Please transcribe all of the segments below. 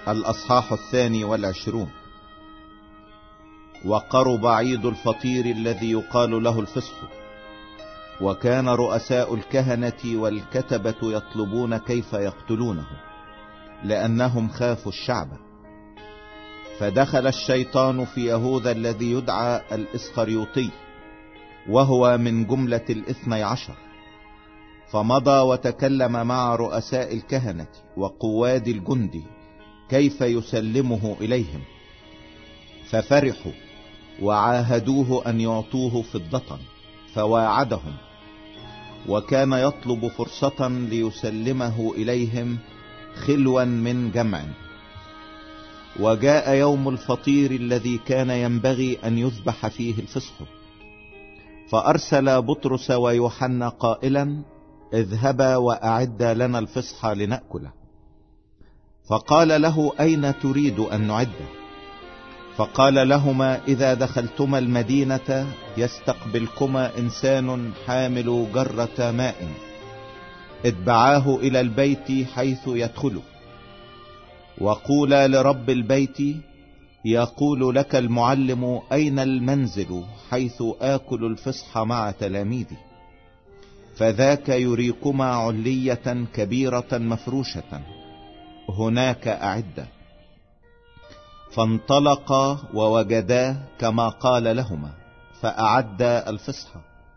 الأصحاح 22. وقرب عيد الفطير الذي يقال له الفصح، وكان رؤساء الكهنة والكتبة يطلبون كيف يقتلونه، لأنهم خافوا الشعب. فدخل الشيطان في يهوذا الذي يدعى الإسخريوطي، وهو من جملة 12، فمضى وتكلم مع رؤساء الكهنة وقواد الجند كيف يسلمه إليهم، ففرحوا وعاهدوه أن يعطوه فضة، فواعدهم، وكان يطلب فرصة ليسلمه إليهم خلوا من جمع. وجاء يوم الفطير الذي كان ينبغي أن يذبح فيه الفصح، فأرسل بطرس ويوحنا قائلا: اذهبا وأعدا لنا الفصح لنأكله. فقال له: أين تريد أن نعده؟ فقال لهما: إذا دخلتما المدينة يستقبلكما إنسان حامل جرة ماء، اتبعاه إلى البيت حيث يدخله، وقولا لرب البيت: يقول لك المعلم أين المنزل حيث آكل الفصح مع تلاميذي، فذاك يريكما علية كبيرة مفروشة، هناك أعد. فانطلقا ووجدا كما قال لهما، فأعد الفصح.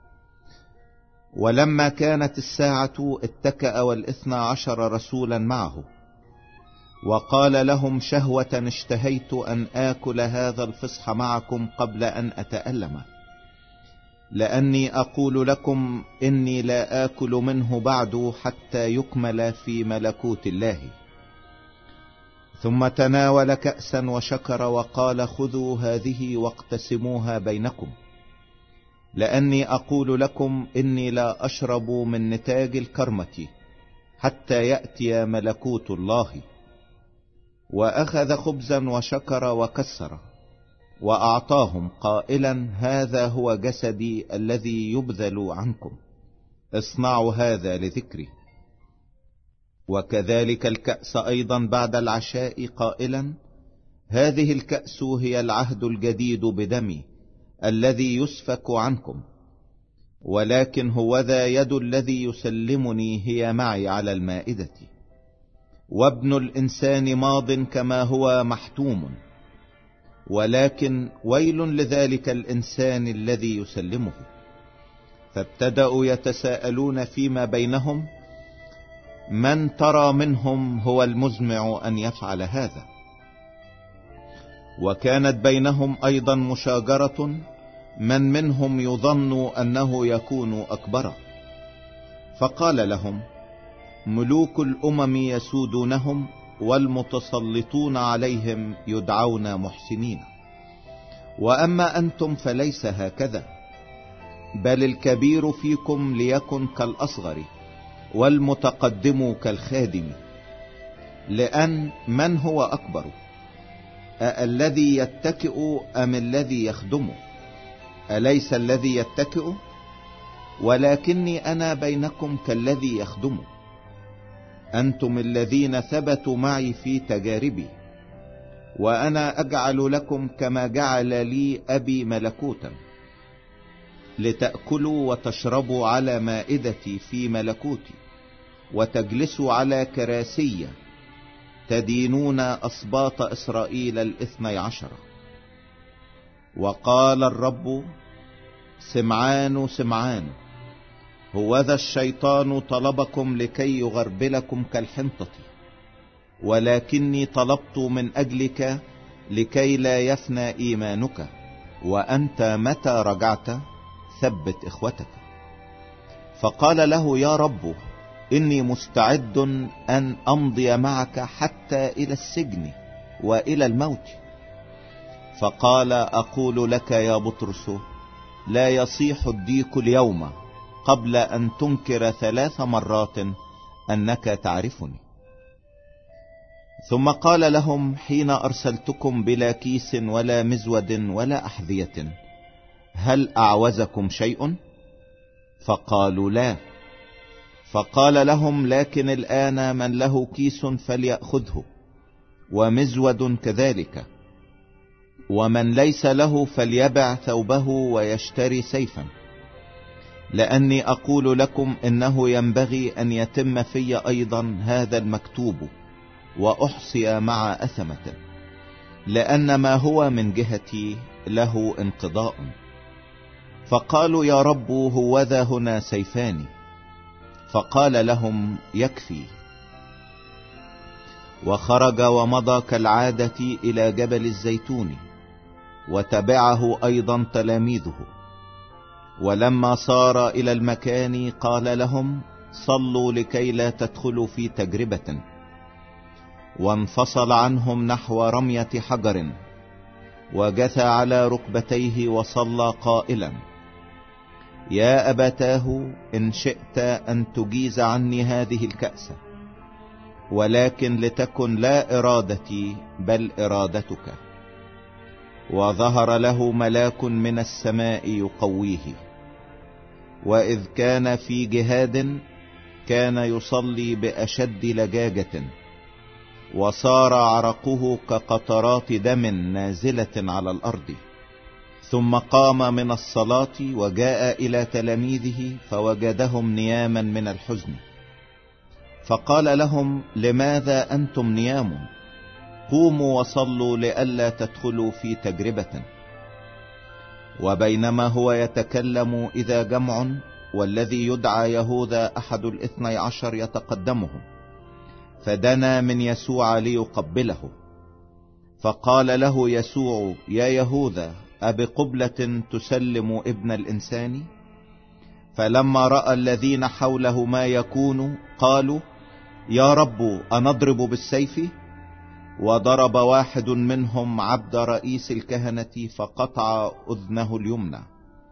ولما كانت الساعة اتكأ 12 رسولا معه، وقال لهم: شهوة اشتهيت أن آكل هذا الفصح معكم قبل أن أتألم، لأني أقول لكم إني لا آكل منه بعد حتى يكمل في ملكوت الله. ثم تناول كأسا وشكر وقال: خذوا هذه واقتسموها بينكم، لأني أقول لكم إني لا أشرب من نتاج الكرمة حتى يأتي ملكوت الله. وأخذ خبزا وشكر وكسر وأعطاهم قائلا: هذا هو جسدي الذي يبذل عنكم، اصنعوا هذا لذكري. وكذلك الكأس أيضا بعد العشاء قائلا: هذه الكأس هي العهد الجديد بدمي الذي يسفك عنكم، ولكن هوذا يد الذي يسلمني هي معي على المائدة. وابن الإنسان ماض كما هو محتوم، ولكن ويل لذلك الإنسان الذي يسلمه. فابتدأوا يتساءلون فيما بينهم: من ترى منهم هو المزمع أن يفعل هذا؟ وكانت بينهم أيضا مشاجرة من منهم يظن أنه يكون أكبر. فقال لهم: ملوك الأمم يسودونهم، والمتسلطون عليهم يدعون محسنين، وأما أنتم فليس هكذا، بل الكبير فيكم ليكن كالأصغر، والمتقدم كالخادم. لأن من هو أكبر، الذي يتكئ أم الذي يخدم؟ أليس الذي يتكئ؟ ولكني أنا بينكم كالذي يخدم. أنتم الذين ثبتوا معي في تجاربي، وأنا أجعل لكم كما جعل لي أبي ملكوتا، لتأكلوا وتشربوا على مائدتي في ملكوتي، وتجلسوا على كراسي تدينون أسباط إسرائيل 12. وقال الرب: سمعان سمعان، هوذا الشيطان طلبكم لكي يغربلكم كالحنطة، ولكني طلبت من أجلك لكي لا يفنى إيمانك، وأنت متى رجعت ثبت إخوتك. فقال له: يا رب، إني مستعد أن أمضي معك حتى إلى السجن وإلى الموت. فقال: أقول لك يا بطرس، لا يصيح الديك اليوم قبل أن تنكر 3 مرات أنك تعرفني. ثم قال لهم: حين أرسلتكم بلا كيس ولا مزود ولا أحذية، هل أعوزكم شيء؟ فقالوا: لا. فقال لهم: لكن الآن من له كيس فليأخذه، ومزود كذلك. ومن ليس له فليبع ثوبه ويشتري سيفا، لأني أقول لكم إنه ينبغي أن يتم في أيضا هذا المكتوب وأحصي مع أثمة، لأن ما هو من جهتي له انقضاء. فقالوا يا رب هوذا هنا سيفان. فقال لهم يكفي. وخرج ومضى كالعادة إلى جبل الزيتون، وتبعه أيضا تلاميذه. ولما صار إلى المكان قال لهم صلوا لكي لا تدخلوا في تجربة. وانفصل عنهم نحو رمية حجر، وجثى على ركبتيه وصلى قائلا يا أبتاه إن شئت أن تجيز عني هذه الكأس، ولكن لتكن لا إرادتي بل إرادتك. وظهر له ملاك من السماء يقويه. وإذ كان في جهاد كان يصلي بأشد لجاجة، وصار عرقه كقطرات دم نازلة على الأرض. ثم قام من الصلاة وجاء إلى تلاميذه فوجدهم نياما من الحزن، فقال لهم لماذا أنتم نيام؟ قوموا وصلوا لئلا تدخلوا في تجربة. وبينما هو يتكلم إذا جمع والذي يدعى يهوذا أحد 12 يتقدمه، فدنا من يسوع ليقبله. فقال له يسوع يا يهوذا أبقبلة تسلم ابن الإنسان؟ فلما رأى الذين حوله ما يكون قالوا يا رب أنضرب بالسيف؟ وضرب واحد منهم عبد رئيس الكهنة فقطع أذنه اليمنى.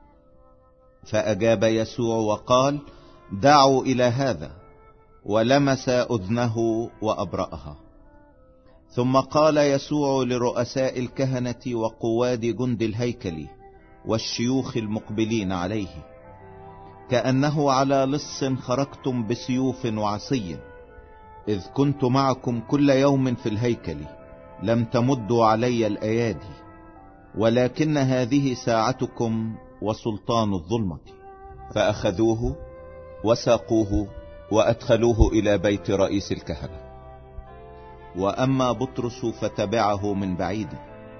فأجاب يسوع وقال دعوا إلى هذا، ولمس أذنه وأبرأها. ثم قال يسوع لرؤساء الكهنة وقواد جند الهيكل والشيوخ المقبلين عليه كأنه على لص خرجتم بسيوف وعصي، إذ كنت معكم كل يوم في الهيكل لم تمدوا علي الأيادي، ولكن هذه ساعتكم وسلطان الظلمة. فأخذوه وساقوه وأدخلوه إلى بيت رئيس الكهنة. وأما بطرس فتبعه من بعيد.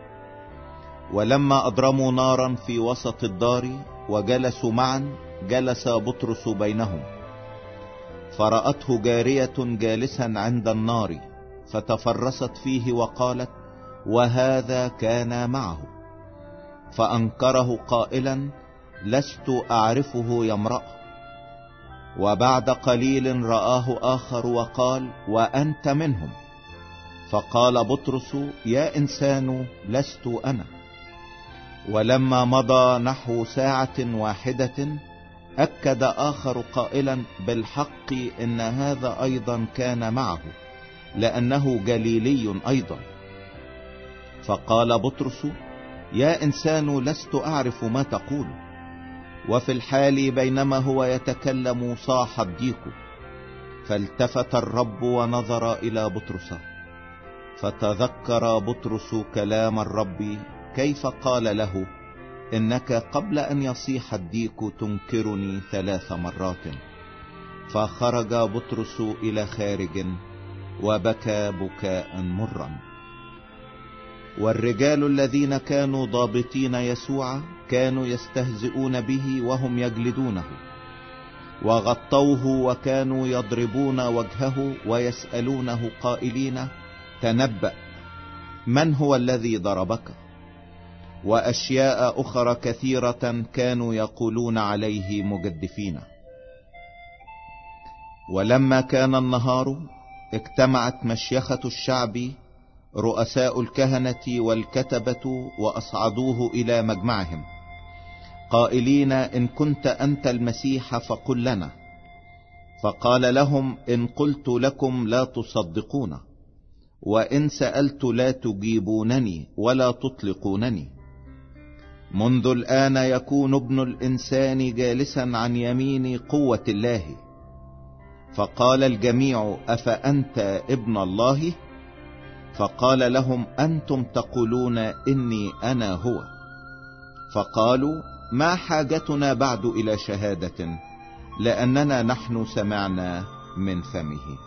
ولما أضرموا نارا في وسط الدار وجلسوا معا، جلس بطرس بينهم، فرأته جارية جالسا عند النار، فتفرست فيه وقالت وهذا كان معه. فأنكره قائلا لست أعرفه يا امرأة. وبعد قليل رآه آخر وقال وأنت منهم. فقال بطرس يا إنسان لست أنا. ولما مضى نحو ساعة واحدة أكد آخر قائلا بالحق إن هذا أيضا كان معه، لأنه جليلي أيضا. فقال بطرس يا إنسان لست أعرف ما تقول. وفي الحال بينما هو يتكلم صاح الديك، فالتفت الرب ونظر إلى بطرس، فتذكر بطرس كلام الرب كيف قال له إنك قبل أن يصيح الديك تنكرني 3 مرات. فخرج بطرس إلى خارج وبكى بكاء مرا. والرجال الذين كانوا ضابطين يسوع كانوا يستهزئون به وهم يجلدونه، وغطوه وكانوا يضربون وجهه ويسألونه قائلين تنبأ من هو الذي ضربك؟ وأشياء أخرى كثيرة كانوا يقولون عليه مجدفين. ولما كان النهار اجتمعت مشيخة الشعب رؤساء الكهنة والكتبة وأصعدوه إلى مجمعهم قائلين إن كنت أنت المسيح فقل لنا. فقال لهم إن قلت لكم لا تصدقون، وإن سألت لا تجيبونني ولا تطلقونني. منذ الآن يكون ابن الإنسان جالسا عن يمين قوة الله. فقال الجميع أفأنت ابن الله؟ فقال لهم: أنتم تقولون إني أنا هو. فقالوا: ما حاجتنا بعد إلى شهادة، لأننا نحن سمعنا من فمه.